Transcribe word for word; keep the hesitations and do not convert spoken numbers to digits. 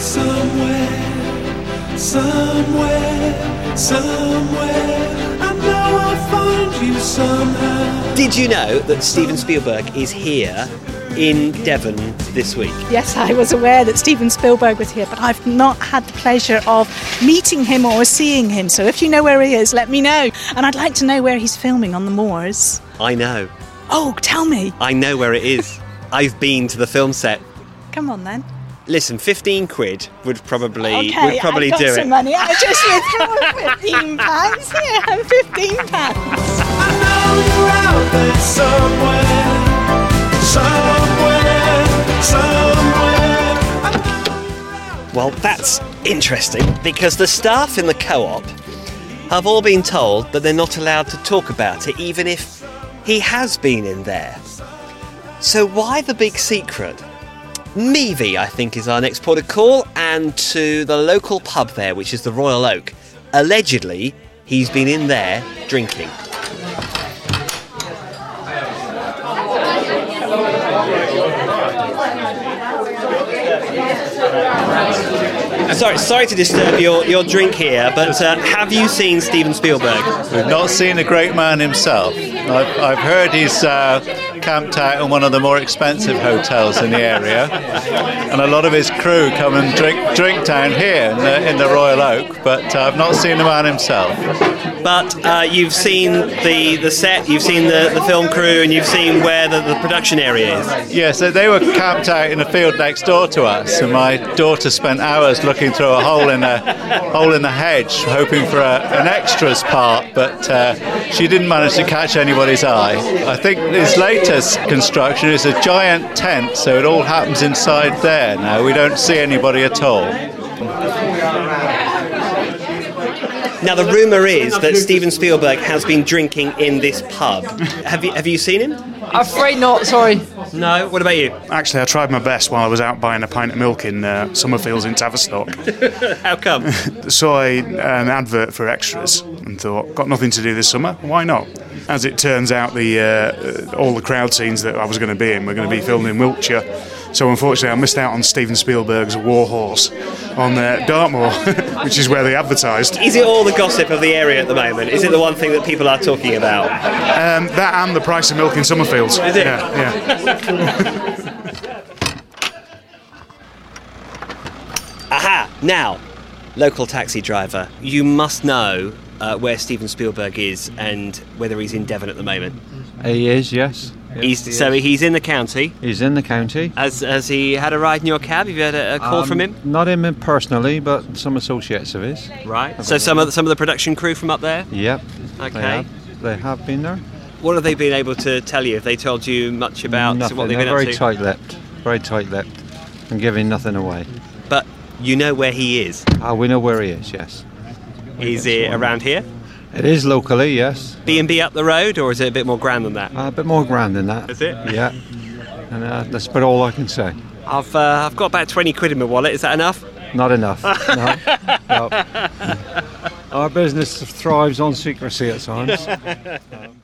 somewhere, somewhere, somewhere. I know I'll find you somehow. Did you know that Steven Spielberg is here in Devon this week? Yes, I was aware that Steven Spielberg was here, but I've not had the pleasure of meeting him or seeing him. So if you know where he is, let me know. And I'd like to know where he's filming on the moors. I know. Oh, tell me. I know where it is. I've been to the film set. Come on then. Listen, fifteen quid would probably okay, would probably I've got do some it. money. I just withdrew fifteen pounds. Here, fifteen pounds. I know you're out there somewhere, somewhere, somewhere. Well, that's interesting because the staff in the co-op have all been told that they're not allowed to talk about it, even if he has been in there. So why the big secret? Meavy, I think, is our next port of call, and to the local pub there, which is the Royal Oak. Allegedly, he's been in there drinking. Sorry, sorry to disturb your, your drink here, but uh, have you seen Steven Spielberg? We've not seen the great man himself. I've, I've heard he's uh, camped out in one of the more expensive hotels in the area, and a lot of his crew come and drink drink down here in the, in the Royal Oak, but uh, I've not seen the man himself. But uh, you've seen the, the set, you've seen the, the film crew, and you've seen where the, the production area is. Yes, they, they were camped out in a field next door to us, and my daughter spent hours looking through a hole in a hole in the hedge, hoping for a, an extras part, but uh, she didn't manage to catch anybody's eye. I think his latest construction is a giant tent, so it all happens inside there now. We don't see anybody at all. Now, the rumour is that Steven Spielberg has been drinking in this pub. Have you have you seen him? I'm afraid not, sorry. No? What about you? Actually, I tried my best while I was out buying a pint of milk in uh, Summerfields in Tavistock. How come? Saw a, an advert for extras and thought, got nothing to do this summer, why not? As it turns out, the uh, all the crowd scenes that I was going to be in were going to be filmed in Wiltshire. So unfortunately, I missed out on Steven Spielberg's War Horse on uh, Dartmoor, which is where they advertised. Is it all the gossip of the area at the moment? Is it the one thing that people are talking about? Um, that and the price of milk in Summerfields. Is it? Yeah, yeah. Aha! Now, local taxi driver, you must know uh, where Steven Spielberg is and whether he's in Devon at the moment. He is, yes. yes he's he so is. he's in the county. He's in the county. Has has he had a ride in your cab? Have you had a, a call um, from him? Not him personally, but some associates of his. Right. So some of the, some of the production crew from up there. Yep. Okay. They have, they have been there. What have they been able to tell you? Have they told you much about Nothing. what they've They're been very up to? tight-lipped. Very tight-lipped, and giving nothing away. But you know where he is. Ah, we know where he is. Yes. Is it around here? It is locally, yes. B and B up the road, or is it a bit more grand than that? Uh, a bit more grand than that. Is it? Yeah. And uh, that's about all I can say. I've uh, I've got about twenty quid in my wallet. Is that enough? Not enough. no. no. Our business thrives on secrecy at times.